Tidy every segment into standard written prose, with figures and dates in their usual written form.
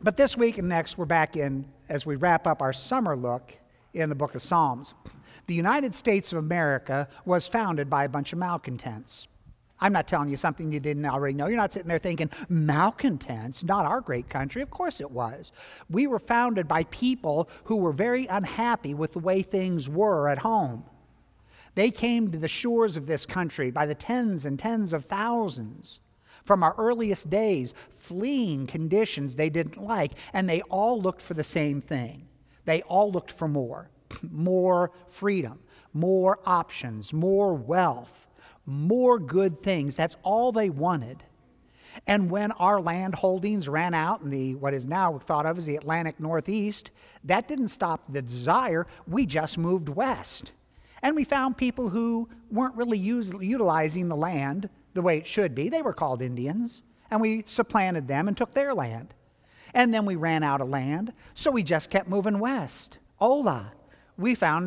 But this week and next, we're back in, as we wrap up our summer look in the book of Psalms. The United States of America was founded by a bunch of malcontents. I'm not telling you something you didn't already know. You're not sitting there thinking, malcontents, not our great country. Of course it was. We were founded by people who were very unhappy with the way things were at home. They came to the shores of this country by the tens and tens of thousands from our earliest days, fleeing conditions they didn't like, and they all looked for the same thing. They all looked for more. More freedom, more options, more wealth, more good things. That's all they wanted. And when our land holdings ran out in the what is now thought of as the Atlantic Northeast, that didn't stop the desire. We just moved west. And we found people who weren't really utilizing the land the way it should be. They were called Indians, and we supplanted them and took their land. And then we ran out of land, so we just kept moving west. Hola. We found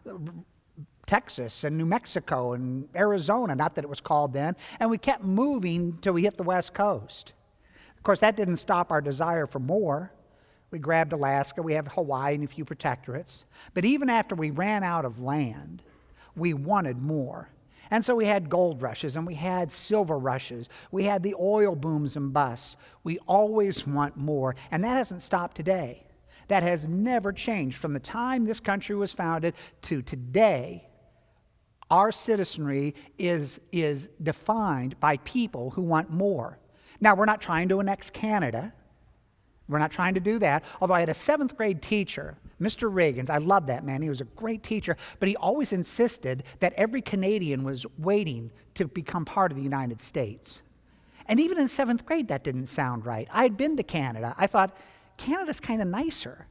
Texas and New Mexico and Arizona, not that it was called then, and we kept moving till we hit the West Coast. Of course, that didn't stop our desire for more. We grabbed Alaska, we have Hawaii and a few protectorates. But even after we ran out of land, we wanted more. And so we had gold rushes and we had silver rushes. We had the oil booms and busts. We always want more, and that hasn't stopped today. That has never changed. From the time this country was founded to today, our citizenry is defined by people who want more. Now, we're not trying to annex Canada. We're not trying to do that. Although I had a 7th grade teacher, Mr. Reagans. I love that man. He was a great teacher, but he always insisted that every Canadian was waiting to become part of the United States. And even in 7th grade, that didn't sound right. I had been to Canada. I thought, Canada's kind of nicer.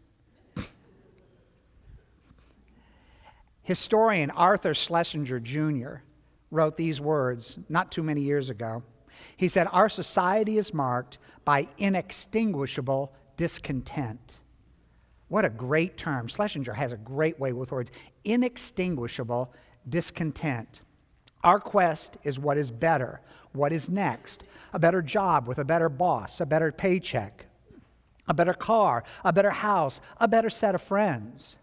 Historian Arthur Schlesinger Jr. wrote these words not too many years ago. He said, "Our society is marked by inextinguishable discontent." What a great term. Schlesinger has a great way with words. Inextinguishable discontent. Our quest is what is better, what is next. A better job with a better boss, a better paycheck, a better car, a better house, a better set of friends.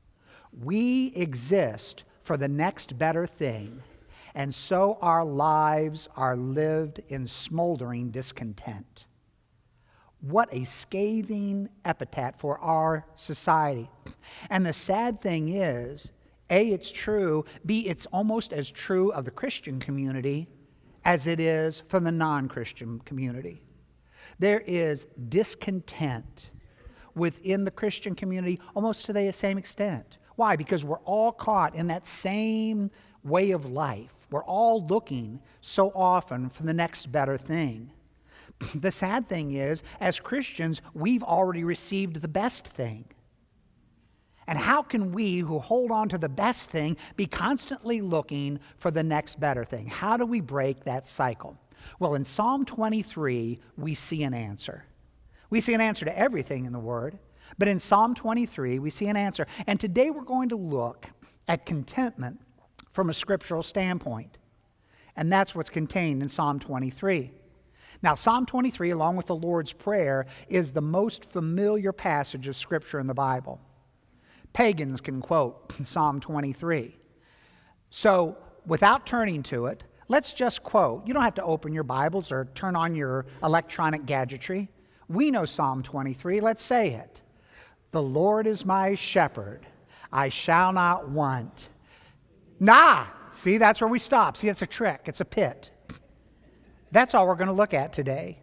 We exist for the next better thing, and so our lives are lived in smoldering discontent. What a scathing epithet for our society. And the sad thing is, A, it's true, B, it's almost as true of the Christian community as it is for the non-Christian community. There is discontent within the Christian community almost to the same extent. Why? Because we're all caught in that same way of life. We're all looking so often for the next better thing. The sad thing is, as Christians, we've already received the best thing. And how can we who hold on to the best thing be constantly looking for the next better thing? How do we break that cycle? Well, in Psalm 23, we see an answer. We see an answer to everything in the Word, but in Psalm 23, we see an answer. And today we're going to look at contentment from a scriptural standpoint. And that's what's contained in Psalm 23. Now, Psalm 23, along with the Lord's Prayer, is the most familiar passage of Scripture in the Bible. Pagans can quote Psalm 23. So, without turning to it, let's just quote. You don't have to open your Bibles or turn on your electronic gadgetry. We know Psalm 23. Let's say it. "The Lord is my shepherd. I shall not want." Nah! See, that's where we stop. See, it's a trick. It's a pit. That's all we're going to look at today.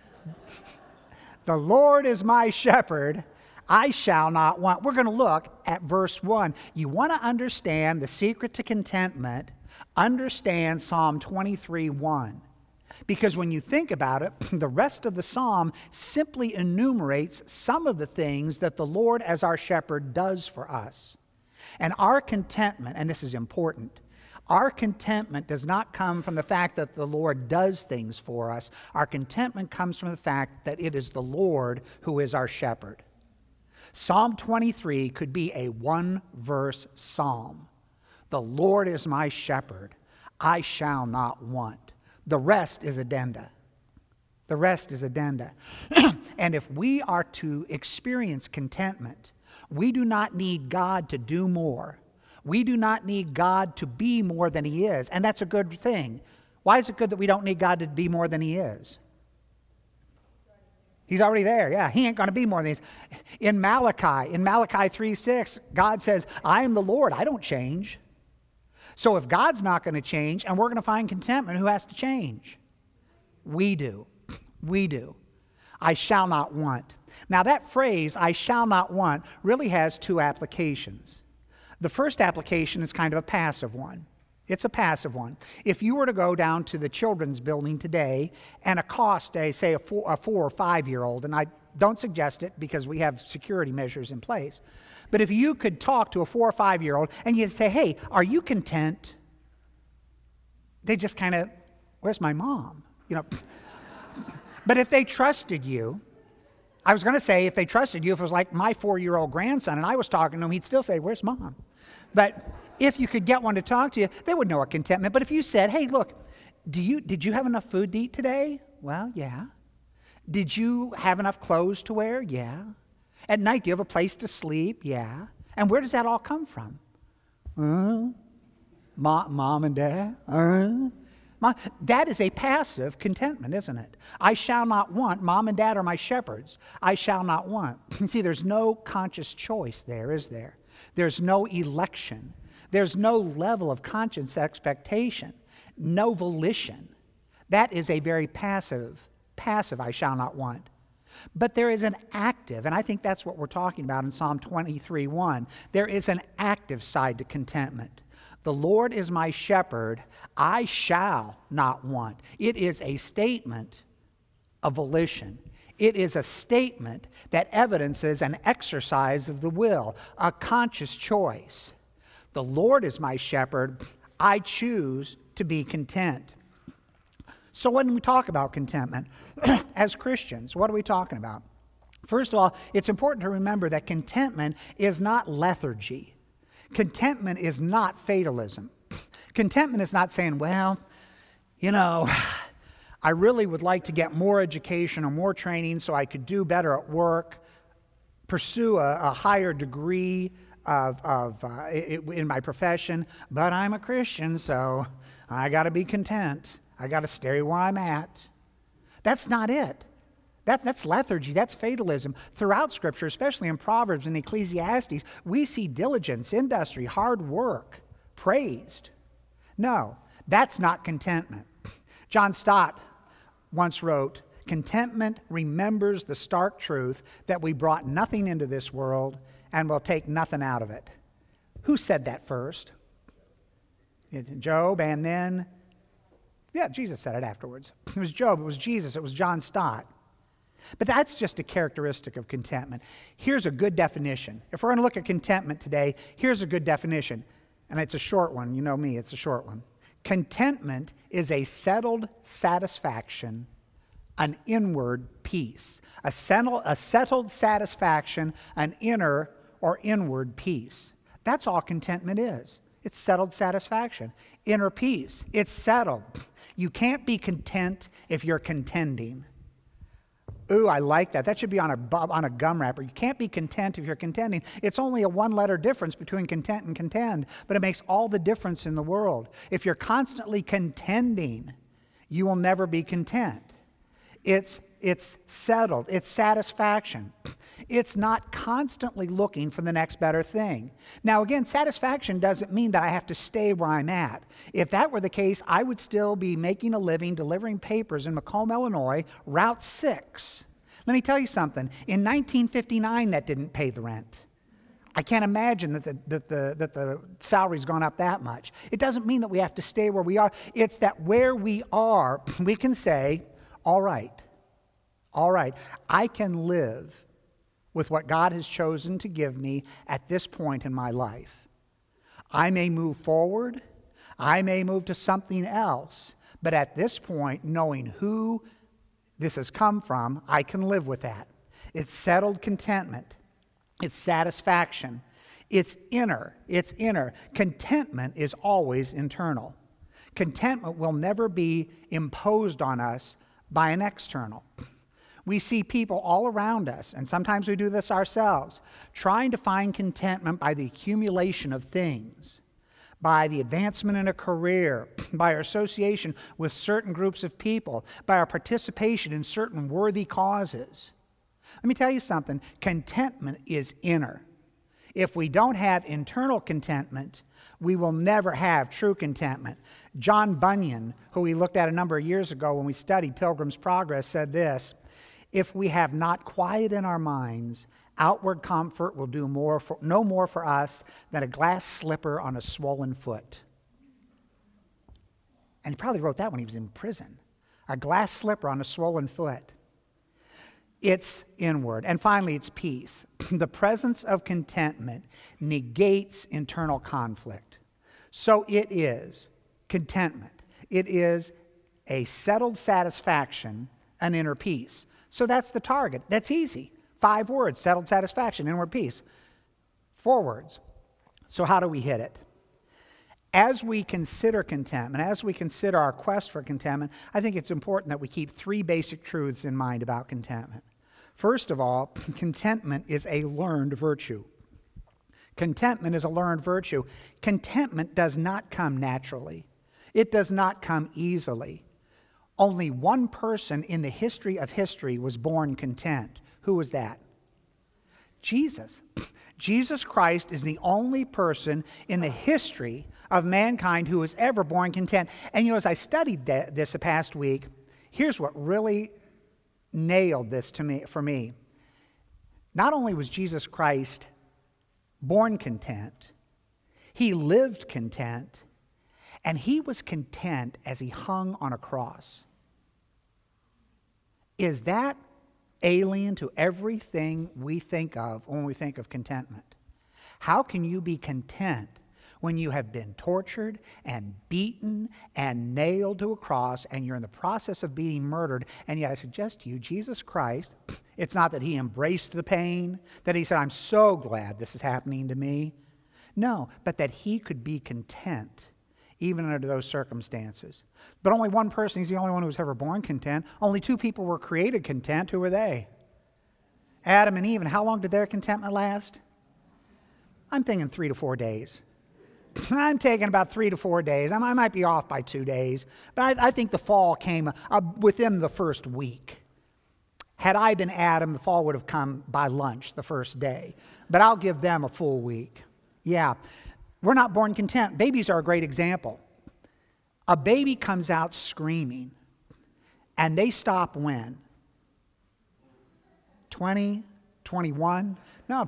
"The Lord is my shepherd. I shall not want." We're going to look at verse 1. You want to understand the secret to contentment, understand Psalm 23:1. Because when you think about it, the rest of the psalm simply enumerates some of the things that the Lord as our shepherd does for us. And our contentment, and this is important, our contentment does not come from the fact that the Lord does things for us. Our contentment comes from the fact that it is the Lord who is our shepherd. Psalm 23 could be a one-verse psalm. "The Lord is my shepherd. I shall not want." The rest is addenda. The rest is addenda. And if we are to experience contentment, we do not need God to do more. We do not need God to be more than He is. And that's a good thing. Why is it good that we don't need God to be more than He is? He's already there. Yeah, He ain't going to be more than He is. In Malachi 3:6, God says, I am the Lord. I don't change. So if God's not going to change and we're going to find contentment, who has to change? We do. We do. I shall not want. Now that phrase, I shall not want, really has two applications. The first application is kind of a passive one. It's a passive one. If you were to go down to the children's building today and accost, say, a 4 or 5-year-old, and I don't suggest it because we have security measures in place, but if you could talk to a 4 or 5-year-old and you'd say, hey, are you content? They just kind of, where's my mom? You know. But if they trusted you, I was going to say if they trusted you, if it was like my 4-year-old grandson and I was talking to him, he'd still say, where's mom? But if you could get one to talk to you, they would know what contentment. But if you said, hey, look, did you have enough food to eat today? Well, yeah. Did you have enough clothes to wear? Yeah. At night, do you have a place to sleep? Yeah. And where does that all come from? Mom and dad? That is a passive contentment, isn't it? I shall not want. Mom and dad are my shepherds. I shall not want. See, there's no conscious choice there, is there? There's no election. There's no level of conscience expectation. No volition. That is a very passive I shall not want. But there is an active, and I think that's what we're talking about in Psalm 23:1. There is an active side to contentment. The Lord is my shepherd, I shall not want. It is a statement of volition. It is a statement that evidences an exercise of the will, a conscious choice. The Lord is my shepherd, I choose to be content. So when we talk about contentment, as Christians, what are we talking about? First of all, it's important to remember that contentment is not lethargy. Contentment is not fatalism. Contentment is not saying, well, you know, I really would like to get more education or more training so I could do better at work, pursue a higher degree in my profession, but I'm a Christian, so I got to be content. I got to stay where I'm at. That's not it. That's lethargy. That's fatalism. Throughout Scripture, especially in Proverbs and Ecclesiastes, we see diligence, industry, hard work praised. No, that's not contentment. John Stott once wrote, contentment remembers the stark truth that we brought nothing into this world and will take nothing out of it. Who said that first? Job, and then, Jesus said it afterwards. It was Job, it was Jesus, it was John Stott. But that's just a characteristic of contentment. Here's a good definition. If we're going to look at contentment today, here's a good definition. And it's a short one. You know me, it's a short one. Contentment is a settled satisfaction, an inward peace. A settled satisfaction, an inner or inward peace. That's all contentment is. It's settled satisfaction, inner peace. It's settled. You can't be content if you're contending. Ooh, I like that. That should be on a gum wrapper. You can't be content if you're contending. It's only a one-letter difference between content and contend, but it makes all the difference in the world. If you're constantly contending, you will never be content. It's settled. It's satisfaction. It's not constantly looking for the next better thing. Now, again, satisfaction doesn't mean that I have to stay where I'm at. If that were the case, I would still be making a living delivering papers in Macomb, Illinois, Route 6. Let me tell you something. In 1959, that didn't pay the rent. I can't imagine that the salary's gone up that much. It doesn't mean that we have to stay where we are. It's that where we are, we can say, all right, I can live with what God has chosen to give me at this point in my life. I may move forward, I may move to something else, but at this point, knowing who this has come from, I can live with that. It's settled contentment. It's satisfaction. It's inner. Contentment is always internal. Contentment will never be imposed on us by an external. We see people all around us, and sometimes we do this ourselves, trying to find contentment by the accumulation of things, by the advancement in a career, by our association with certain groups of people, by our participation in certain worthy causes. Let me tell you something, contentment is inner. If we don't have internal contentment, we will never have true contentment. John Bunyan, who we looked at a number of years ago when we studied Pilgrim's Progress, said this: if we have not quiet in our minds, outward comfort will do no more for us than a glass slipper on a swollen foot. And he probably wrote that when he was in prison. A glass slipper on a swollen foot. It's inward. And finally, it's peace. The presence of contentment negates internal conflict. So it is contentment. It is a settled satisfaction, an inner peace. So that's the target. That's easy. 5 words: settled satisfaction, inward peace. 4 words. So how do we hit it? As we consider contentment, as we consider our quest for contentment, I think it's important that we keep 3 basic truths in mind about contentment. First of all, contentment is a learned virtue. Contentment is a learned virtue. Contentment does not come naturally. It does not come easily. Only one person in the history of history was born content. Who was that? Jesus. Jesus Christ is the only person in the history of mankind who was ever born content. And as I studied this the past week, here's what really nailed this for me. Not only was Jesus Christ born content, he lived content, and he was content as he hung on a cross. Is that alien to everything we think of when we think of contentment? How can you be content when you have been tortured and beaten and nailed to a cross and you're in the process of being murdered? And yet I suggest to you, Jesus Christ, it's not that he embraced the pain, that he said, I'm so glad this is happening to me. No, but that he could be content even under those circumstances. But only one person, he's the only one who was ever born content. Only 2 people were created content. Who were they? Adam and Eve. And how long did their contentment last? I'm thinking 3 to 4 days. I'm taking about 3 to 4 days. I might be off by 2 days. But I think the fall came within the first week. Had I been Adam, the fall would have come by lunch the first day. But I'll give them a full week. Yeah. We're not born content. Babies are a great example. A baby comes out screaming, and they stop when? 20, 21? No.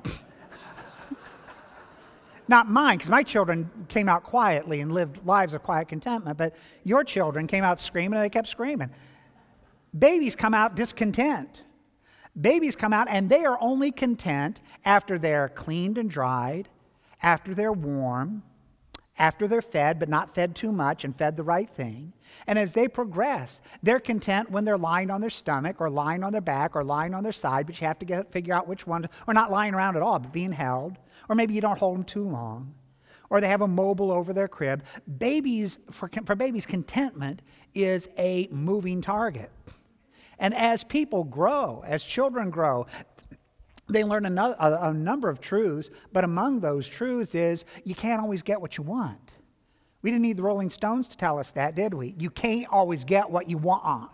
Not mine, because my children came out quietly and lived lives of quiet contentment, but your children came out screaming and they kept screaming. Babies come out discontent. Babies come out and they are only content after they're cleaned and dried, after they're warm, after they're fed, but not fed too much and fed the right thing. And as they progress, they're content when they're lying on their stomach or lying on their back or lying on their side, but you have to figure out which one, or not lying around at all, but being held. Or maybe you don't hold them too long. Or they have a mobile over their crib. For babies, contentment is a moving target. And as people grow, as children grow, they learn a number of truths, but among those truths is you can't always get what you want. We didn't need the Rolling Stones to tell us that, did we? You can't always get what you want.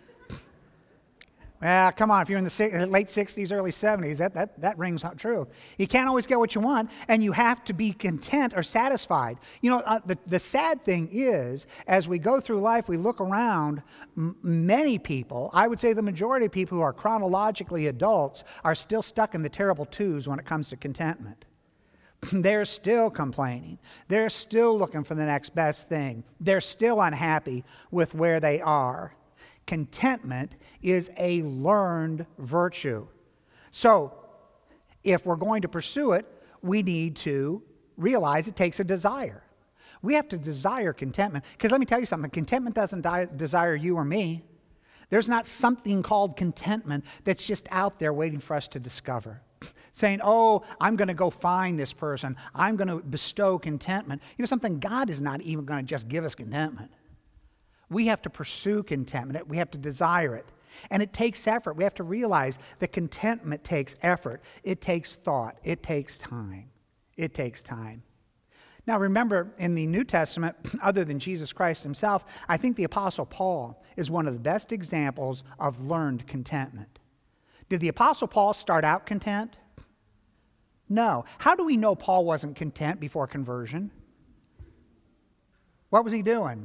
Well, come on, if you're in the late 60s, early 70s, that rings true. You can't always get what you want, and you have to be content or satisfied. The sad thing is, as we go through life, we look around, many people, I would say the majority of people who are chronologically adults, are still stuck in the terrible twos when it comes to contentment. They're still complaining. They're still looking for the next best thing. They're still unhappy with where they are. Contentment is a learned virtue. So, if we're going to pursue it, we need to realize it takes a desire. We have to desire contentment. Because let me tell you something, contentment doesn't desire you or me. There's not something called contentment that's just out there waiting for us to discover. Saying, oh, I'm going to go find this person. I'm going to bestow contentment. Something, God is not even going to just give us contentment. We have to pursue contentment. We have to desire it. And it takes effort. We have to realize that contentment takes effort. It takes thought. It takes time. It takes time. Now remember, in the New Testament, other than Jesus Christ himself, I think the Apostle Paul is one of the best examples of learned contentment. Did the Apostle Paul start out content? No. How do we know Paul wasn't content before conversion? What was he doing?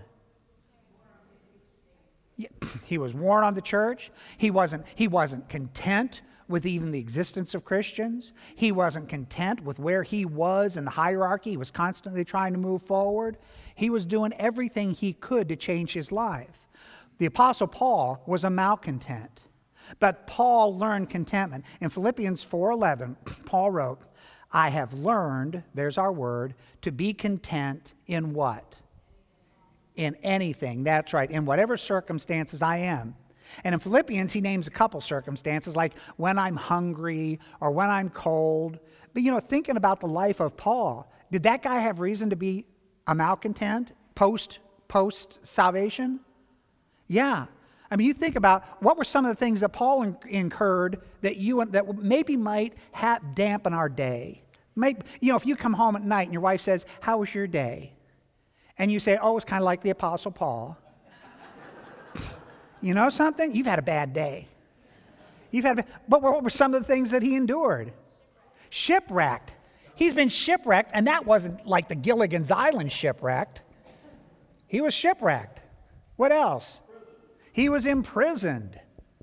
He was worn on the church. He wasn't content with even the existence of Christians. He wasn't content with where he was in the hierarchy. He was constantly trying to move forward. He was doing everything he could to change his life. The Apostle Paul was a malcontent, but Paul learned contentment. In Philippians 4:11, Paul wrote, I have learned, there's our word, to be content in what? In anything. That's right. In whatever circumstances I am. And in Philippians, he names a couple circumstances, like when I'm hungry or when I'm cold. But, thinking about the life of Paul, did that guy have reason to be a malcontent post-salvation? Yeah. I mean, you think about what were some of the things that Paul incurred that maybe might dampen our day. If you come home at night and your wife says, how was your day? And you say, oh, it's kind of like the Apostle Paul. You know something? You've had a bad day. But what were some of the things that he endured? Shipwrecked. He's been shipwrecked, and that wasn't like the Gilligan's Island shipwrecked. He was shipwrecked. What else? He was imprisoned.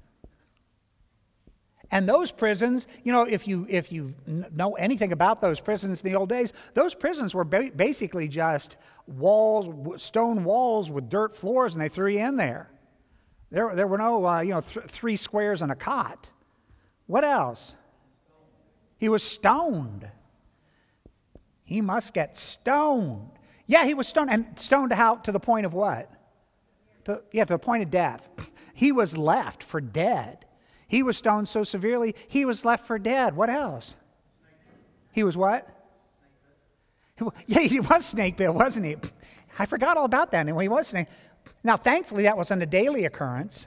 And those prisons, if you know anything about those prisons in the old days, those prisons were basically just walls, stone walls with dirt floors, and they threw you in there. There were no, 3 squares and a cot. What else? He was stoned. He must get stoned. Yeah, he was stoned. And stoned to the point of what? To the point of death. He was left for dead. He was stoned so severely, he was left for dead. What else? He was what? Yeah, he was snake bit, wasn't he? I forgot all about that. Anyway, he was snake. Now, thankfully, that wasn't a daily occurrence.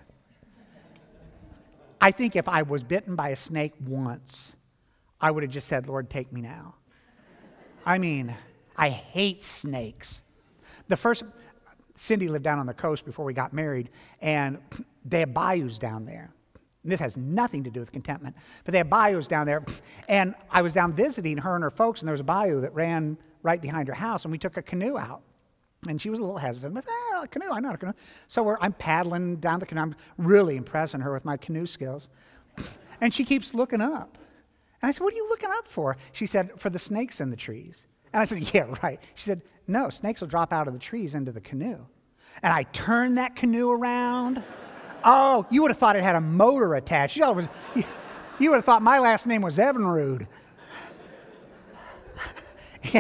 I think if I was bitten by a snake once, I would have just said, Lord, take me now. I mean, I hate snakes. Cindy lived down on the coast before we got married, and they have bayous down there. And this has nothing to do with contentment, but they have bayous down there. And I was down visiting her and her folks, and there was a bayou that ran right behind her house, and we took a canoe out. And she was a little hesitant. I said, a canoe, I know a canoe. So I'm paddling down the canoe. I'm really impressing her with my canoe skills. And she keeps looking up. And I said, what are you looking up for? She said, for the snakes in the trees. And I said, yeah, right. She said, no, snakes will drop out of the trees into the canoe. And I turned that canoe around. Oh, you would have thought it had a motor attached. You would have thought my last name was Evinrude. Yeah.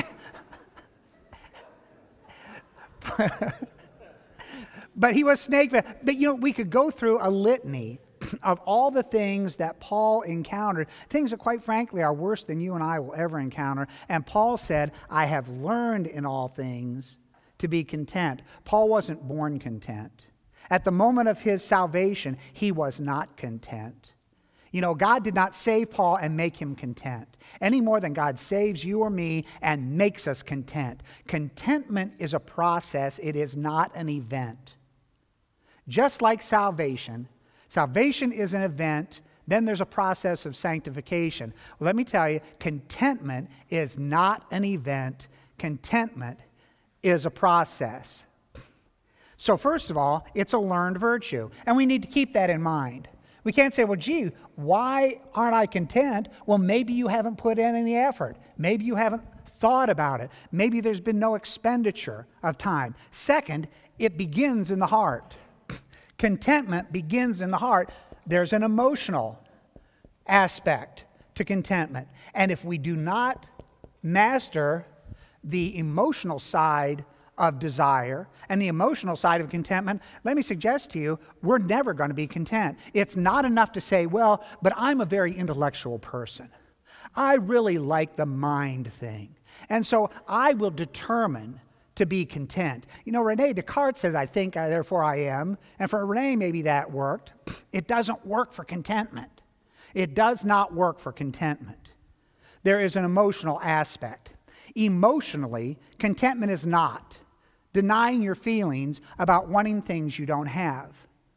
But he was snake bit. But we could go through a litany of all the things that Paul encountered, things that quite frankly are worse than you and I will ever encounter. And Paul said, I have learned in all things to be content. Paul wasn't born content. At the moment of his salvation, he was not content. God did not save Paul and make him content, any more than God saves you or me and makes us content. Contentment is a process. It is not an event. Just like salvation is an event, then there's a process of sanctification. Well, let me tell you, contentment is not an event. Contentment is a process. So first of all, it's a learned virtue, and we need to keep that in mind. We can't say, well, gee, why aren't I content? Well, maybe you haven't put in any effort. Maybe you haven't thought about it. Maybe there's been no expenditure of time. Second, it begins in the heart. Contentment begins in the heart. There's an emotional aspect to contentment. And if we do not master the emotional side of desire and the emotional side of contentment, let me suggest to you, we're never going to be content. It's not enough to say, well, but I'm a very intellectual person. I really like the mind thing. And so I will determine to be content. You know, Rene Descartes says, I think, therefore I am. And for Rene, maybe that worked. It doesn't work for contentment. It does not work for contentment. There is an emotional aspect. Emotionally, contentment is not denying your feelings about wanting things you don't have.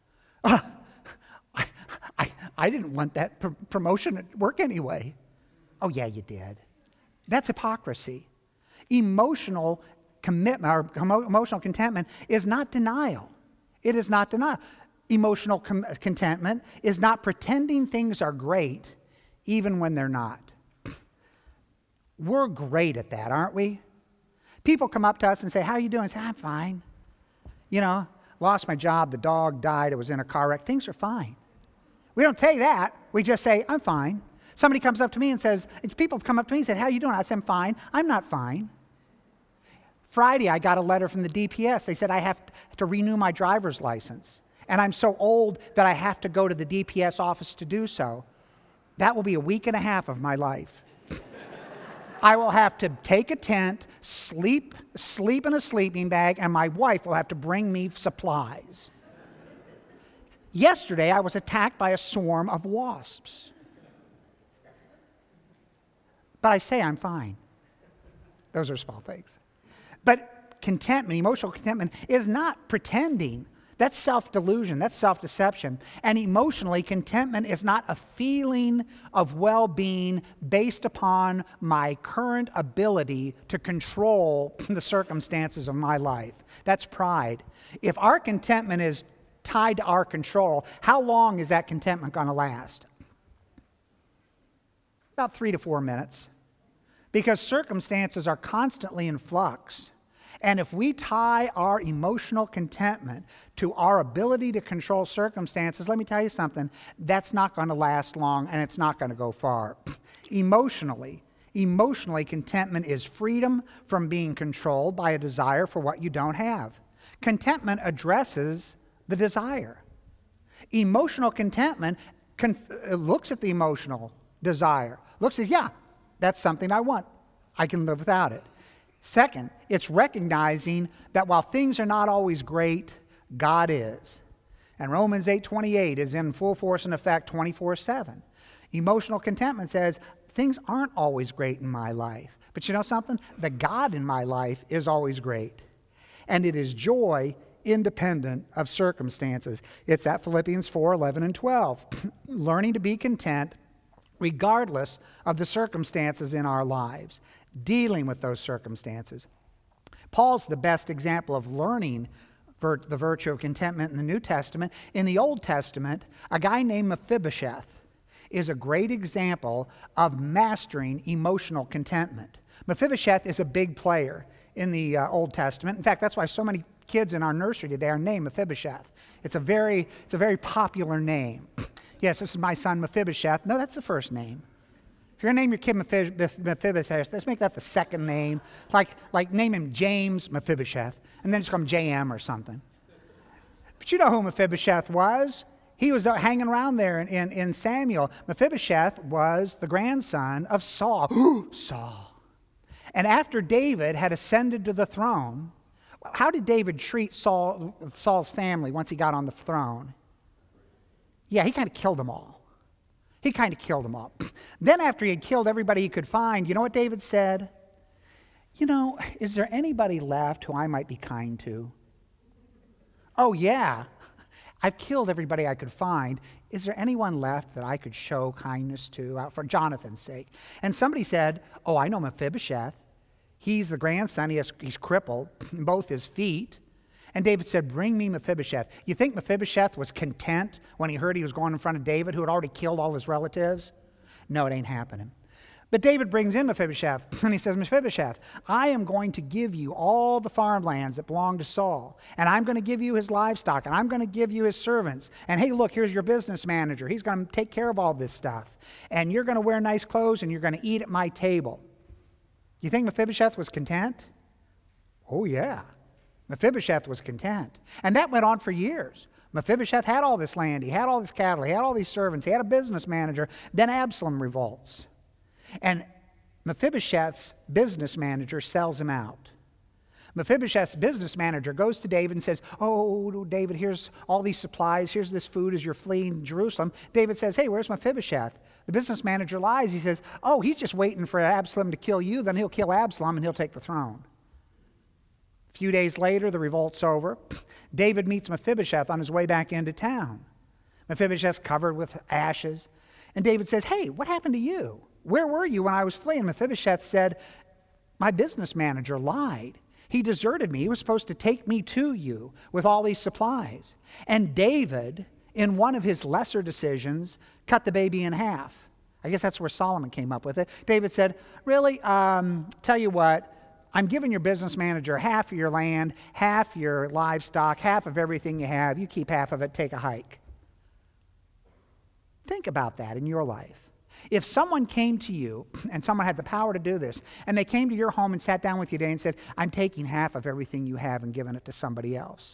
I didn't want that promotion at work anyway. Oh, yeah, you did. That's hypocrisy. Emotional commitment or emotional contentment is not denial. It is not denial. Emotional contentment is not pretending things are great even when they're not. We're great at that, aren't we? People come up to us and say, how are you doing? I say, I'm fine. You know, lost my job, the dog died, I was in a car wreck. Things are fine. We don't say that. We just say, I'm fine. Somebody comes up to me and says, people have come up to me and said, how are you doing? I said, I'm fine. I'm not fine. Friday, I got a letter from the DPS. They said I have to renew my driver's license. And I'm so old that I have to go to the DPS office to do so. That will be a week and a half of my life. I will have to take a tent, sleep in a sleeping bag, and my wife will have to bring me supplies. Yesterday, I was attacked by a swarm of wasps. But I say I'm fine. Those are small things. But contentment, emotional contentment, is not pretending. That's self-delusion. That's self-deception. And emotionally, contentment is not a feeling of well-being based upon my current ability to control the circumstances of my life. That's pride. If our contentment is tied to our control, how long is that contentment going to last? About 3 to 4 minutes. Because circumstances are constantly in flux. And if we tie our emotional contentment to our ability to control circumstances, let me tell you something, that's not going to last long and it's not going to go far. Emotionally, contentment is freedom from being controlled by a desire for what you don't have. Contentment addresses the desire. Emotional contentment looks at the emotional desire, looks at, yeah, that's something I want. I can live without it. Second, it's recognizing that while things are not always great, God is. And Romans 8:28 is in full force and effect 24/7. Emotional contentment says, things aren't always great in my life. But you know something? The God in my life is always great. And it is joy independent of circumstances. It's at Philippians 4:11 and 12. Learning to be content regardless of the circumstances in our lives, dealing with those circumstances. Paul's the best example of learning the virtue of contentment in the New Testament. In the Old Testament, a guy named Mephibosheth is a great example of mastering emotional contentment. Mephibosheth is a big player in the Old Testament. In fact, that's why so many kids in our nursery today are named Mephibosheth. It's a very popular name. Yes, this is my son Mephibosheth. No, that's the first name. If you're going to name your kid Mephibosheth, let's make that the second name. Like name him James Mephibosheth, and then just call him JM or something. But you know who Mephibosheth was. He was hanging around there in Samuel. Mephibosheth was the grandson of Saul. Saul. And after David had ascended to the throne, how did David treat Saul's family once he got on the throne? Yeah, he kind of killed them all. Then after he had killed everybody he could find, you know what David said? You know, is there anybody left who I might be kind to? Oh, yeah. I've killed everybody I could find. Is there anyone left that I could show kindness to for Jonathan's sake? And somebody said, oh, I know Mephibosheth. He's the grandson. He's crippled in both his feet. And David said, bring me Mephibosheth. You think Mephibosheth was content when he heard he was going in front of David, who had already killed all his relatives? No, it ain't happening. But David brings in Mephibosheth, and he says, Mephibosheth, I am going to give you all the farmlands that belong to Saul, and I'm going to give you his livestock, and I'm going to give you his servants. And hey, look, here's your business manager. He's going to take care of all this stuff. And you're going to wear nice clothes, and you're going to eat at my table. You think Mephibosheth was content? Oh, yeah. Mephibosheth was content. And that went on for years. Mephibosheth had all this land. He had all this cattle. He had all these servants. He had a business manager. Then Absalom revolts. And Mephibosheth's business manager sells him out. Mephibosheth's business manager goes to David and says, "Oh, David, here's all these supplies. Here's this food as you're fleeing Jerusalem." David says, "Hey, where's Mephibosheth?" The business manager lies. He says, "Oh, he's just waiting for Absalom to kill you. Then he'll kill Absalom and he'll take the throne." A few days later, the revolt's over. David meets Mephibosheth on his way back into town. Mephibosheth's covered with ashes. And David says, "Hey, what happened to you? Where were you when I was fleeing?" Mephibosheth said, "My business manager lied. He deserted me. He was supposed to take me to you with all these supplies." And David, in one of his lesser decisions, cut the baby in half. I guess that's where Solomon came up with it. David said, "Really, tell you what, I'm giving your business manager half of your land, half your livestock, half of everything you have. You keep half of it, take a hike." Think about that in your life. If someone came to you, and someone had the power to do this, and they came to your home and sat down with you today and said, "I'm taking half of everything you have and giving it to somebody else."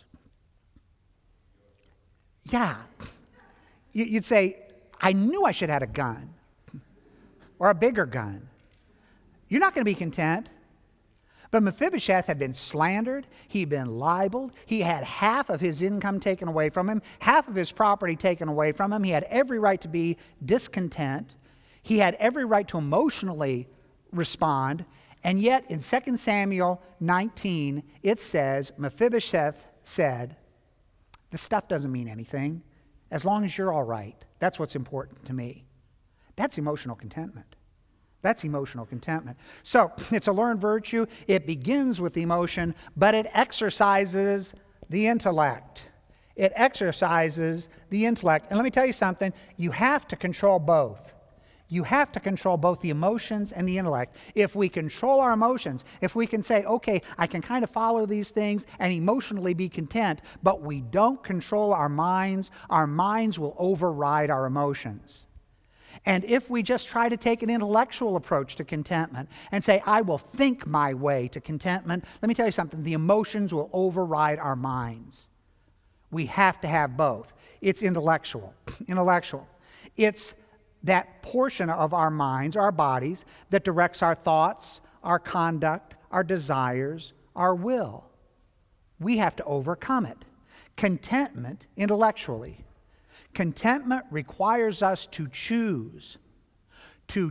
Yeah. You'd say, "I knew I should have had a gun or a bigger gun." You're not going to be content. But Mephibosheth had been slandered. He'd been libeled. He had half of his income taken away from him, half of his property taken away from him. He had every right to be discontent. He had every right to emotionally respond. And yet in 2 Samuel 19, it says, Mephibosheth said, "This stuff doesn't mean anything. As long as you're all right, that's what's important to me." That's emotional contentment. That's emotional contentment. So it's a learned virtue. It begins with emotion, but it exercises the intellect. It exercises the intellect. And let me tell you something. You have to control both. You have to control both the emotions and the intellect. If we control our emotions, if we can say, "Okay, I can kind of follow these things and emotionally be content," but we don't control our minds will override our emotions. And if we just try to take an intellectual approach to contentment and say, "I will think my way to contentment," let me tell you something, the emotions will override our minds. We have to have both. It's intellectual. Intellectual. It's that portion of our minds, our bodies, that directs our thoughts, our conduct, our desires, our will. We have to overcome it. Contentment, intellectually. Contentment requires us to choose to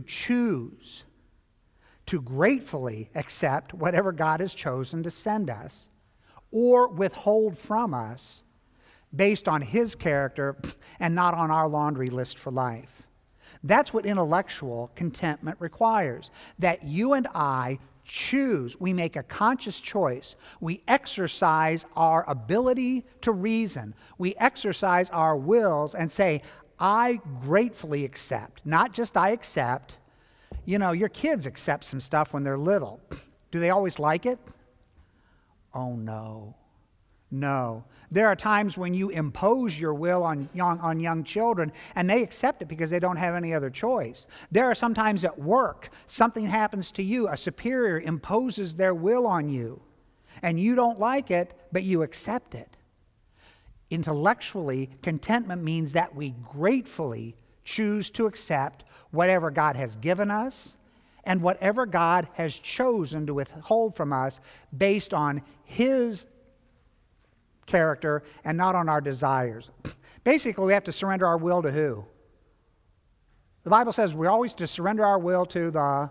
gratefully accept whatever God has chosen to send us or withhold from us based on His character and not on our laundry list for life. That's what intellectual contentment requires, that you and I choose, we make a conscious choice. We exercise our ability to reason. We exercise our wills and say, "I gratefully accept." Not just I accept. You know, your kids accept some stuff when they're little. Do they always like it? Oh, no. No. There are times when you impose your will on young children and they accept it because they don't have any other choice. There are some times at work, something happens to you, a superior imposes their will on you, and you don't like it, but you accept it. Intellectually, contentment means that we gratefully choose to accept whatever God has given us and whatever God has chosen to withhold from us based on His character and not on our desires. Basically, we have to surrender our will to who? The Bible says we're always to surrender our will to the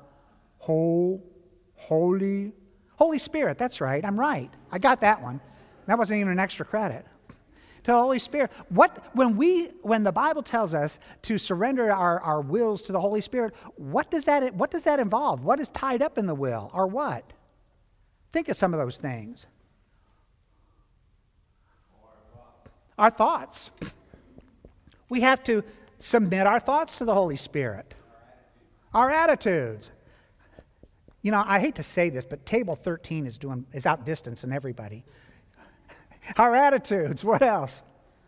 Holy Spirit. That's right. I'm right. I got that one. That wasn't even an extra credit. To the Holy Spirit. When the Bible tells us to surrender our wills to the Holy Spirit, what does that involve? What is tied up in the will, or what? Think of some of those things. Our thoughts. We have to submit our thoughts to the Holy Spirit. Our attitudes. You know, I hate to say this, but table 13 is outdistancing everybody. Our attitudes. What else?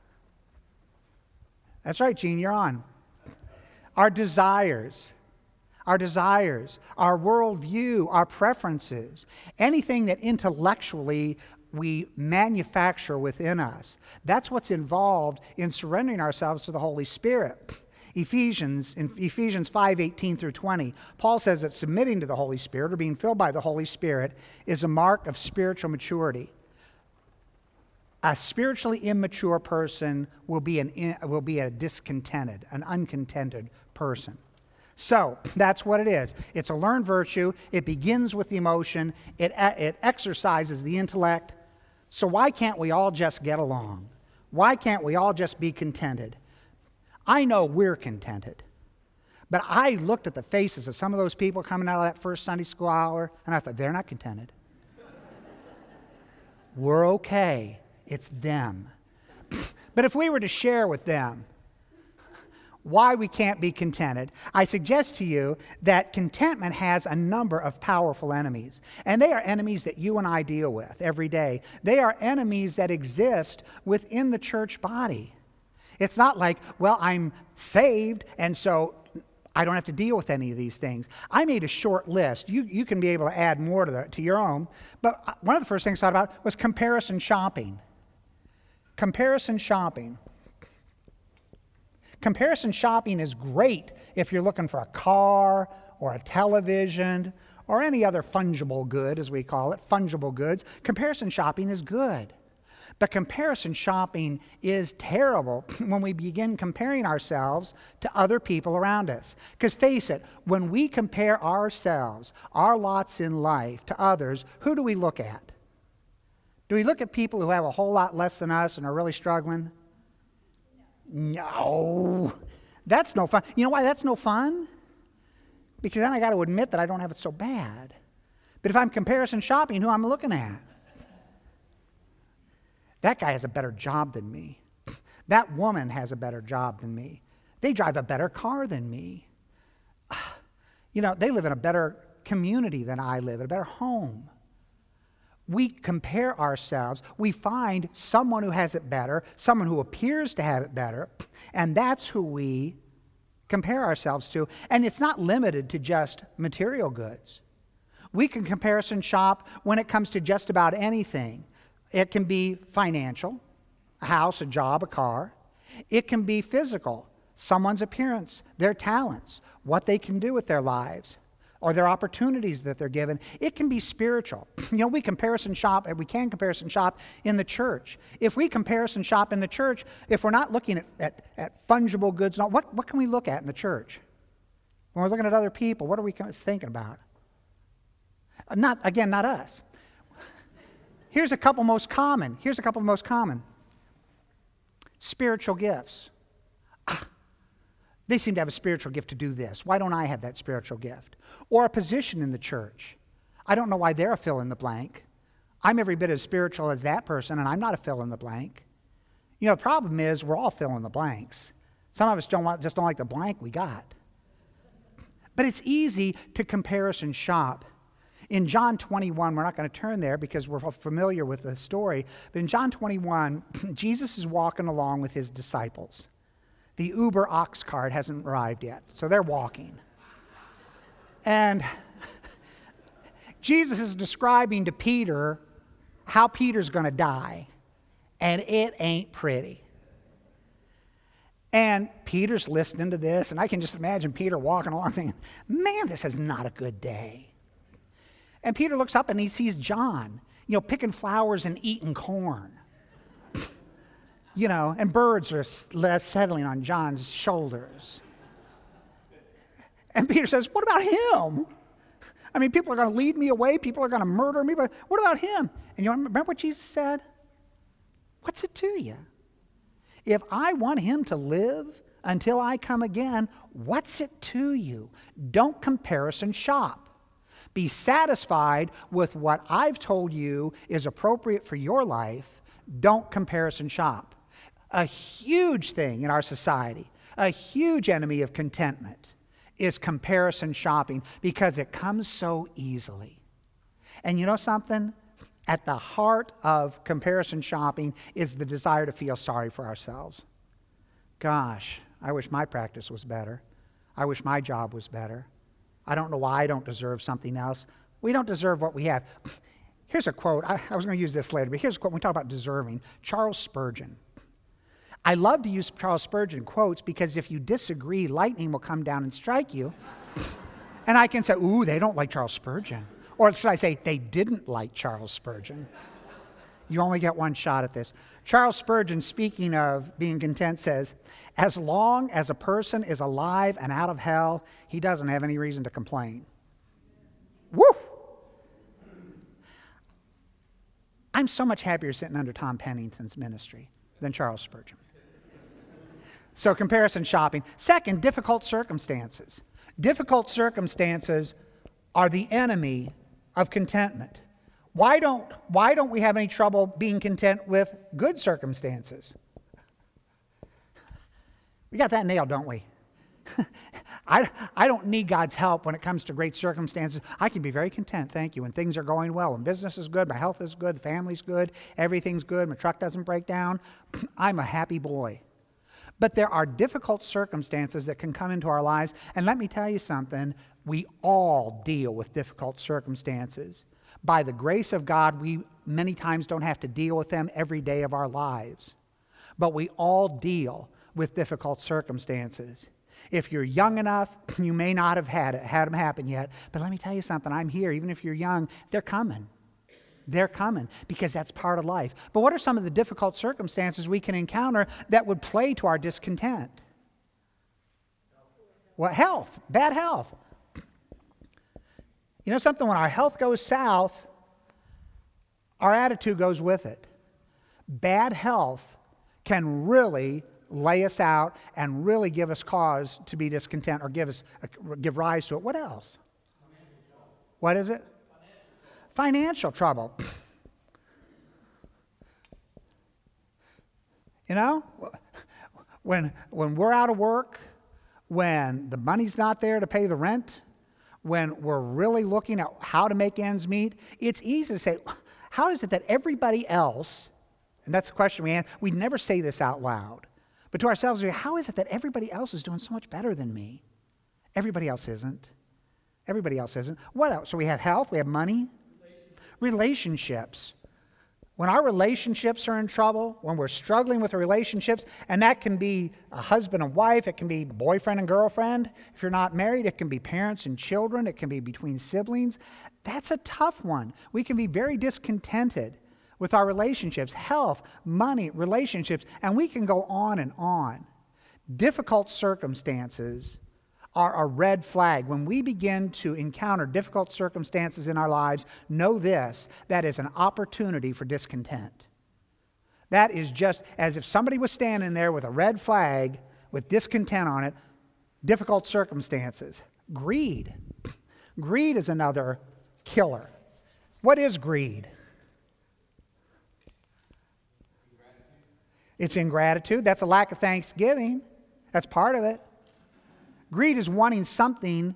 That's right, Gene, you're on. Our desires. Our worldview, our preferences, anything that intellectually we manufacture within us. That's what's involved in surrendering ourselves to the Holy Spirit. In Ephesians 5:18 through 20, Paul says that submitting to the Holy Spirit, or being filled by the Holy Spirit, is a mark of spiritual maturity. A spiritually immature person will be a discontented, an uncontented person. So that's what it is. It's a learned virtue. It begins with the emotion. It exercises the intellect. So why can't we all just get along? Why can't we all just be contented? I know we're contented. But I looked at the faces of some of those people coming out of that first Sunday school hour, and I thought, they're not contented. We're okay. It's them. But if we were to share with them why we can't be contented, I suggest to you that contentment has a number of powerful enemies. And they are enemies that you and I deal with every day. They are enemies that exist within the church body. It's not like, well, I'm saved, and so I don't have to deal with any of these things. I made a short list. You can be able to add more to your own. But one of the first things I thought about was comparison shopping. Comparison shopping. Comparison shopping is great if you're looking for a car or a television or any other fungible good, as we call it, fungible goods. Comparison shopping is good. But comparison shopping is terrible when we begin comparing ourselves to other people around us. Because face it, when we compare ourselves, our lots in life, to others, who do we look at? Do we look at people who have a whole lot less than us and are really struggling? No. That's no fun. You know why that's no fun? Because then I got to admit that I don't have it so bad. But if I'm comparison shopping, who I'm looking at? That guy has a better job than me. That woman has a better job than me. They drive a better car than me. You know, they live in a better community than I live, in a better home. We compare ourselves. We find someone who has it better, someone who appears to have it better, and that's who we compare ourselves to. And it's not limited to just material goods. We can comparison shop when it comes to just about anything. It can be financial, a house, a job, a car. It can be physical, someone's appearance, their talents, what they can do with their lives, or their opportunities that they're given. It can be spiritual. You know, we can comparison shop in the church. If we comparison shop in the church, if we're not looking at fungible goods, what can we look at in the church? When we're looking at other people, what are we thinking about? Not us. Here's a couple most common. Spiritual gifts. They seem to have a spiritual gift to do this. Why don't I have that spiritual gift? Or a position in the church. I don't know why they're a fill in the blank. I'm every bit as spiritual as that person, and I'm not a fill in the blank. You know, the problem is we're all fill in the blanks. Some of us just don't like the blank we got. But it's easy to comparison shop. In John 21, we're not going to turn there because we're familiar with the story, but in John 21, Jesus is walking along with his disciples. The Uber ox cart hasn't arrived yet, so they're walking. And Jesus is describing to Peter how Peter's going to die, and it ain't pretty. And Peter's listening to this, and I can just imagine Peter walking along thinking, man, this is not a good day. And Peter looks up and he sees John, picking flowers and eating corn. And birds are settling on John's shoulders. And Peter says, what about him? I mean, people are going to lead me away. People are going to murder me. But what about him? And you remember what Jesus said? What's it to you? If I want him to live until I come again, what's it to you? Don't comparison shop. Be satisfied with what I've told you is appropriate for your life. Don't comparison shop. A huge thing in our society, a huge enemy of contentment, is comparison shopping because it comes so easily. And you know something? At the heart of comparison shopping is the desire to feel sorry for ourselves. Gosh, I wish my practice was better. I wish my job was better. I don't know why I don't deserve something else. We don't deserve what we have. Here's a quote. I was going to use this later, but here's a quote. When we talk about deserving. Charles Spurgeon. I love to use Charles Spurgeon quotes because if you disagree, lightning will come down and strike you. And I can say, ooh, they don't like Charles Spurgeon. Or should I say, they didn't like Charles Spurgeon. You only get one shot at this. Charles Spurgeon, speaking of being content, says, as long as a person is alive and out of hell, he doesn't have any reason to complain. Woo! I'm so much happier sitting under Tom Pennington's ministry than Charles Spurgeon. So comparison shopping. Second, difficult circumstances. Difficult circumstances are the enemy of contentment. Why don't we have any trouble being content with good circumstances? We got that nailed, don't we? I don't need God's help when it comes to great circumstances. I can be very content, thank you, when things are going well, when business is good, my health is good, the family's good, everything's good, my truck doesn't break down. I'm a happy boy. But there are difficult circumstances that can come into our lives, and let me tell you something, we all deal with difficult circumstances. By the grace of God, we many times don't have to deal with them every day of our lives. But we all deal with difficult circumstances. If you're young enough, you may not have had them happen yet. But let me tell you something, I'm here. Even if you're young, they're coming. They're coming because that's part of life. But what are some of the difficult circumstances we can encounter that would play to our discontent? Well, health, bad health. You know something, when our health goes south, our attitude goes with it. Bad health can really lay us out and really give us cause to be discontent or give rise to it. What else? What is it? Financial trouble. You know, when we're out of work, when the money's not there to pay the rent, when we're really looking at how to make ends meet, it's easy to say, how is it that everybody else, and that's the question we never say this out loud, but to ourselves, how is it that everybody else is doing so much better than me? Everybody else isn't. Everybody else isn't. What else? So we have health, we have money, relationships. When our relationships are in trouble, when we're struggling with the relationships, and that can be a husband and wife, it can be boyfriend and girlfriend. If you're not married, it can be parents and children, it can be between siblings. That's a tough one. We can be very discontented with our relationships, health, money, relationships, and we can go on and on. Difficult circumstances are a red flag. When we begin to encounter difficult circumstances in our lives, know this, that is an opportunity for discontent. That is just as if somebody was standing there with a red flag with discontent on it, difficult circumstances. Greed. Greed is another killer. What is greed? It's ingratitude. That's a lack of thanksgiving. That's part of it. Greed is wanting something.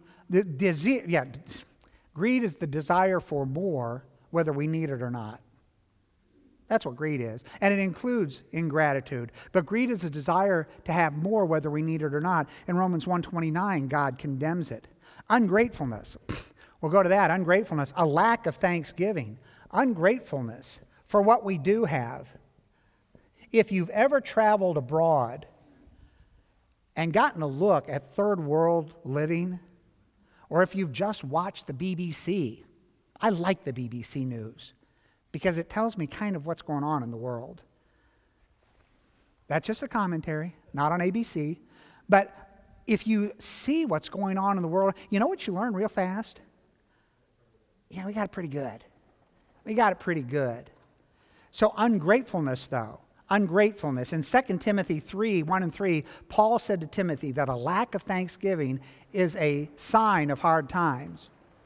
Greed is the desire for more, whether we need it or not. That's what greed is. And it includes ingratitude. But greed is a desire to have more, whether we need it or not. In Romans 1:29, God condemns it. Ungratefulness. We'll go to that. Ungratefulness. A lack of thanksgiving. Ungratefulness for what we do have. If you've ever traveled abroad and gotten a look at third world living, or if you've just watched the BBC, I like the BBC News because it tells me kind of what's going on in the world. That's just a commentary, not on ABC. But if you see what's going on in the world, you know what you learn real fast? Yeah, we got it pretty good. We got it pretty good. So ungratefulness, though. Ungratefulness. In 2 Timothy 3:1-3, Paul said to Timothy that a lack of thanksgiving is a sign of hard times.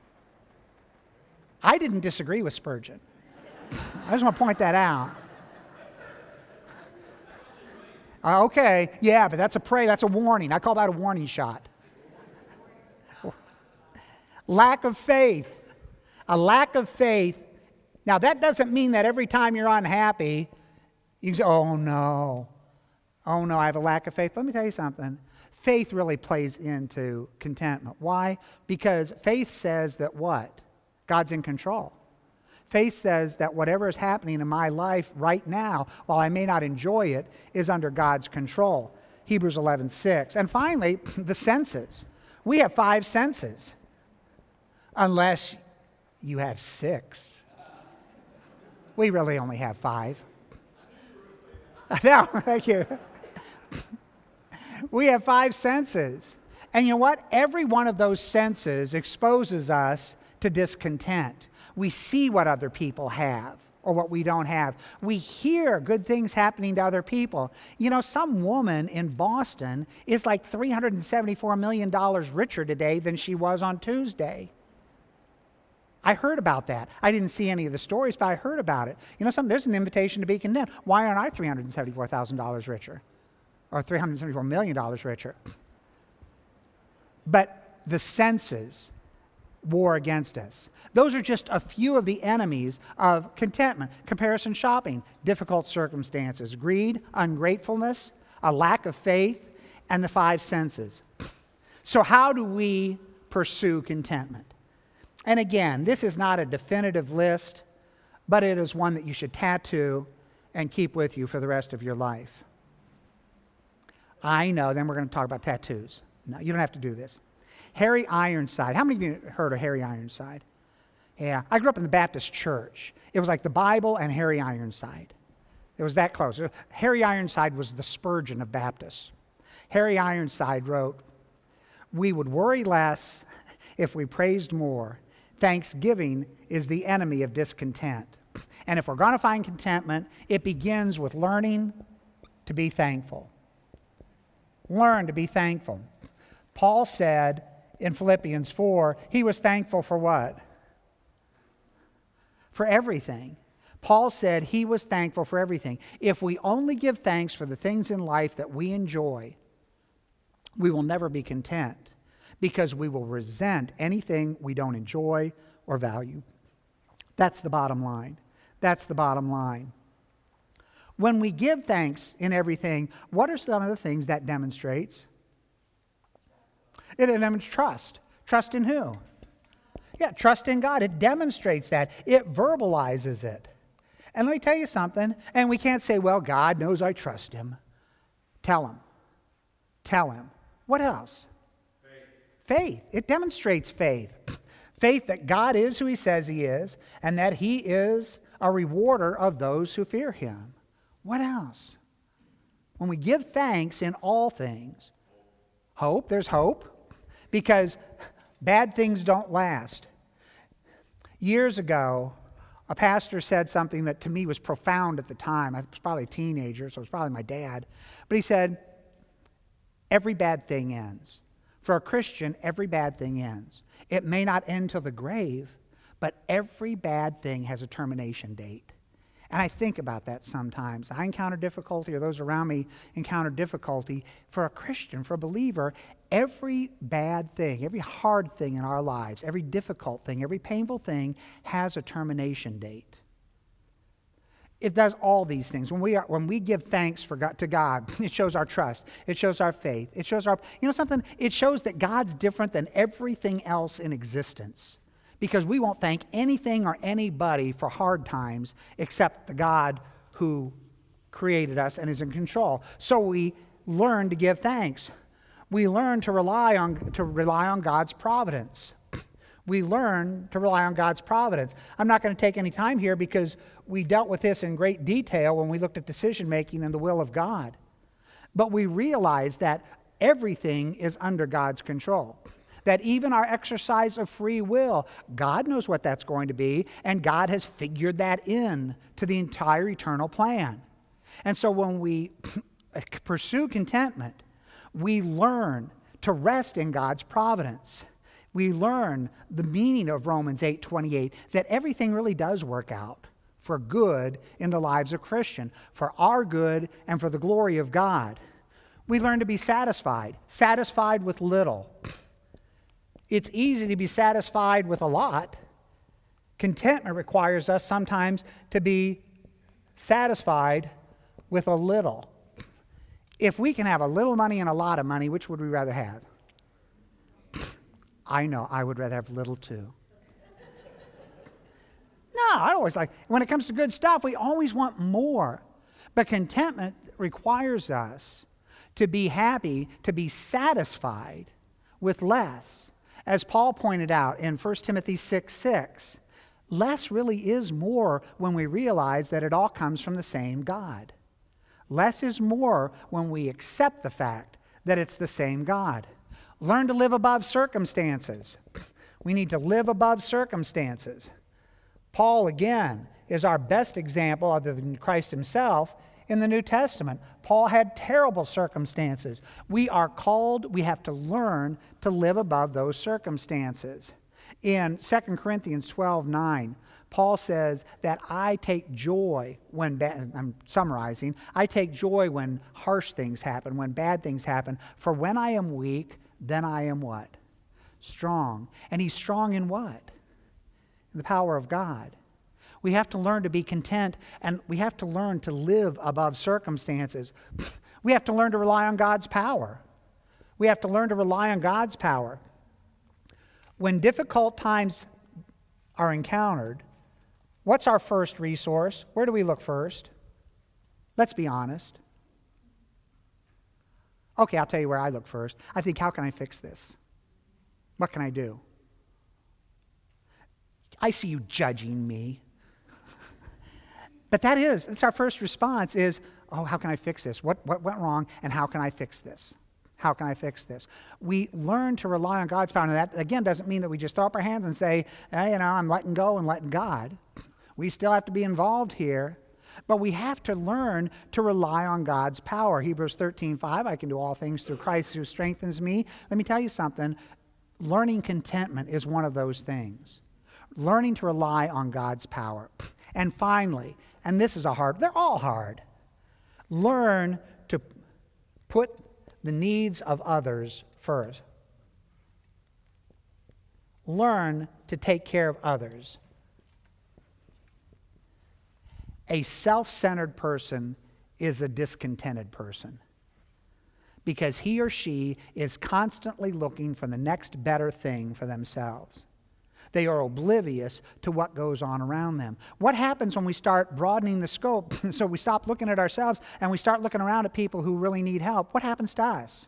I didn't disagree with Spurgeon. I just want to point that out. Okay, yeah, but that's a warning. I call that a warning shot. Lack of faith. A lack of faith. Now, that doesn't mean that every time you're unhappy, you can say, oh no, I have a lack of faith. Let me tell you something. Faith really plays into contentment. Why? Because faith says that what? God's in control. Faith says that whatever is happening in my life right now, while I may not enjoy it, is under God's control. Hebrews 11:6. And finally, the senses. We have 5 senses, unless you have 6. We really only have 5. No, thank you. We have 5 senses. And you know what? Every one of those senses exposes us to discontent. We see what other people have or what we don't have. We hear good things happening to other people. You know, some woman in Boston is like $374 million richer today than she was on Tuesday. I heard about that. I didn't see any of the stories, but I heard about it. You know, there's an invitation to be content. Why aren't I $374,000 richer? Or $374 million richer? But the senses war against us. Those are just a few of the enemies of contentment. Comparison shopping, difficult circumstances, greed, ungratefulness, a lack of faith, and the 5 senses. So how do we pursue contentment? And again, this is not a definitive list, but it is one that you should tattoo and keep with you for the rest of your life. I know, then we're going to talk about tattoos. No, you don't have to do this. Harry Ironside. How many of you heard of Harry Ironside? Yeah, I grew up in the Baptist church. It was like the Bible and Harry Ironside. It was that close. Harry Ironside was the Spurgeon of Baptists. Harry Ironside wrote, "We would worry less if we praised more. Thanksgiving is the enemy of discontent." And if we're going to find contentment, it begins with learning to be thankful. Learn to be thankful. Paul said in Philippians 4, he was thankful for what? For everything. Paul said he was thankful for everything. If we only give thanks for the things in life that we enjoy, we will never be content because we will resent anything we don't enjoy or value. That's the bottom line. That's the bottom line. When we give thanks in everything, what are some of the things that demonstrates? It demonstrates trust. Trust in who? Yeah, trust in God. It demonstrates that. It verbalizes it. And let me tell you something, and we can't say, well, God knows I trust him. Tell him. Tell him. What else? Faith. It demonstrates faith. Faith that God is who he says he is, and that he is a rewarder of those who fear him. What else? When we give thanks in all things, hope, there's hope, because bad things don't last. Years ago, a pastor said something that to me was profound at the time. I was probably a teenager, so it was probably my dad. But he said, every bad thing ends. For a Christian, every bad thing ends. It may not end till the grave, but every bad thing has a termination date. And I think about that sometimes. I encounter difficulty, or those around me encounter difficulty. For a Christian, for a believer, every bad thing, every hard thing in our lives, every difficult thing, every painful thing has a termination date. It does all these things. When we give thanks to God, it shows our trust. It shows our faith. It shows something? It shows that God's different than everything else in existence. Because we won't thank anything or anybody for hard times except the God who created us and is in control. So we learn to give thanks. We learn to rely on God's providence. We learn to rely on God's providence. I'm not going to take any time here because we dealt with this in great detail when we looked at decision making and the will of God. But we realize that everything is under God's control. That even our exercise of free will, God knows what that's going to be, and God has figured that in to the entire eternal plan. And so when we pursue contentment, we learn to rest in God's providence. We learn the meaning of Romans 8:28, that everything really does work out for good in the lives of Christians, for our good and for the glory of God. We learn to be satisfied with little. It's easy to be satisfied with a lot. Contentment requires us sometimes to be satisfied with a little. If we can have a little money and a lot of money, which would we rather have? I know, I would rather have little too. I always like, when it comes to good stuff, we always want more. But contentment requires us to be happy, to be satisfied with less. As Paul pointed out in 1 Timothy 6:6, less really is more when we realize that it all comes from the same God. Less is more when we accept the fact that it's the same God. Learn to live above circumstances. We need to live above circumstances. Paul, again, is our best example, other than Christ himself, in the New Testament. Paul had terrible circumstances. We are called, we have to learn to live above those circumstances. In 2 Corinthians 12:9, Paul says that I take joy when, I'm summarizing, I take joy when harsh things happen, when bad things happen. For when I am weak, then I am what? Strong. And he's strong in what? In the power of God. We have to learn to be content, and we have to learn to live above circumstances. We have to learn to rely on God's power. We have to learn to rely on God's power. When difficult times are encountered, what's our first resource? Where do we look first? Let's be honest. Okay, I'll tell you where I look first. I think, how can I fix this? What can I do? I see you judging me. But that's our first response is, oh, how can I fix this? What went wrong, and how can I fix this? How can I fix this? We learn to rely on God's power. And that, again, doesn't mean that we just throw up our hands and say, I'm letting go and letting God. We still have to be involved here. But we have to learn to rely on God's power. Hebrews 13:5, I can do all things through Christ who strengthens me. Let me tell you something. Learning contentment is one of those things. Learning to rely on God's power. And finally, and this is they're all hard. Learn to put the needs of others first. Learn to take care of others. A self-centered person is a discontented person because he or she is constantly looking for the next better thing for themselves. They are oblivious to what goes on around them. What happens when we start broadening the scope so we stop looking at ourselves and we start looking around at people who really need help? What happens to us?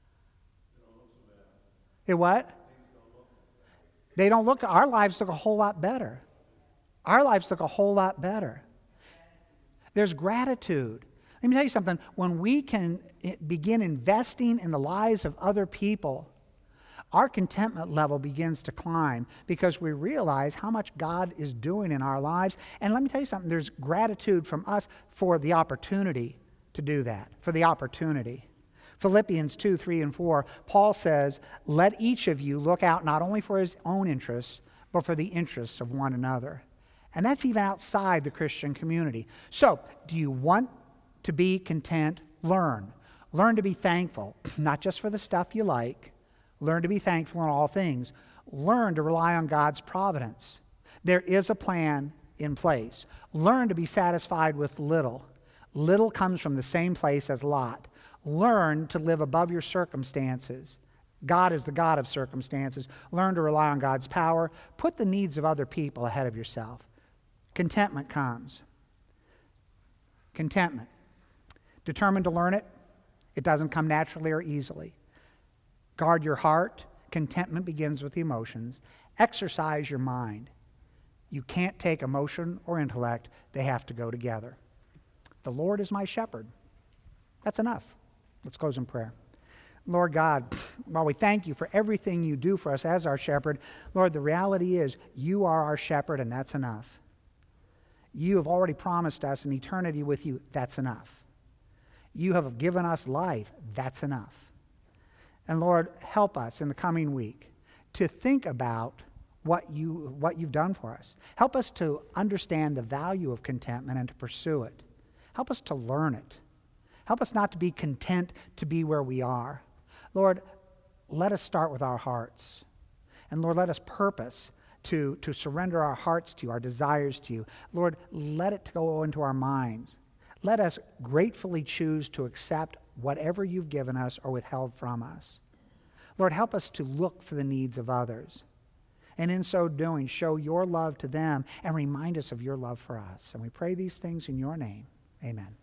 It what? They don't look, our lives look a whole lot better. Our lives look a whole lot better. There's gratitude. Let me tell you something. When we can begin investing in the lives of other people, our contentment level begins to climb because we realize how much God is doing in our lives. And let me tell you something. There's gratitude from us for the opportunity to do that, for the opportunity. Philippians 2:3-4, Paul says, let each of you look out not only for his own interests, but for the interests of one another. And that's even outside the Christian community. So, do you want to be content? Learn. Learn to be thankful, not just for the stuff you like. Learn to be thankful in all things. Learn to rely on God's providence. There is a plan in place. Learn to be satisfied with little. Little comes from the same place as Lot. Learn to live above your circumstances. God is the God of circumstances. Learn to rely on God's power. Put the needs of other people ahead of yourself. Contentment comes. Contentment. Determined to learn it. It doesn't come naturally or easily. Guard your heart. Contentment begins with the emotions. Exercise your mind. You can't take emotion or intellect. They have to go together. The Lord is my shepherd. That's enough. Let's close in prayer. Lord God, while we thank you for everything you do for us as our shepherd, Lord, the reality is you are our shepherd, and that's enough. You have already promised us an eternity with you. That's enough. You have given us life. That's enough. And Lord, help us in the coming week to think about what you've done for us. Help us to understand the value of contentment and to pursue it. Help us to learn it. Help us not to be content to be where we are. Lord, let us start with our hearts. And Lord, let us purpose to surrender our hearts to you, our desires to you. Lord, let it go into our minds. Let us gratefully choose to accept whatever you've given us or withheld from us. Lord, help us to look for the needs of others and in so doing, show your love to them and remind us of your love for us. And we pray these things in your name. Amen.